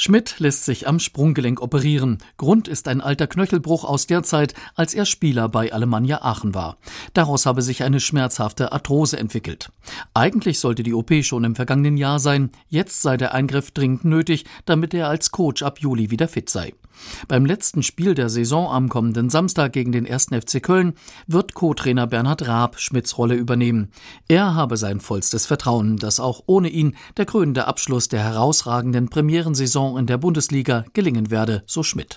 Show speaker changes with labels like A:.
A: Schmidt lässt sich am Sprunggelenk operieren. Grund ist ein alter Knöchelbruch aus der Zeit, als er Spieler bei Alemannia Aachen war. Daraus habe sich eine schmerzhafte Arthrose entwickelt. Eigentlich sollte die OP schon im vergangenen Jahr sein. Jetzt sei der Eingriff dringend nötig, damit er als Coach ab Juli wieder fit sei. Beim letzten Spiel der Saison am kommenden Samstag gegen den 1. FC Köln wird Co-Trainer Bernhard Raab Schmidts Rolle übernehmen. Er habe sein vollstes Vertrauen, dass auch ohne ihn der krönende Abschluss der herausragenden Premierensaison in der Bundesliga gelingen werde, so Schmidt.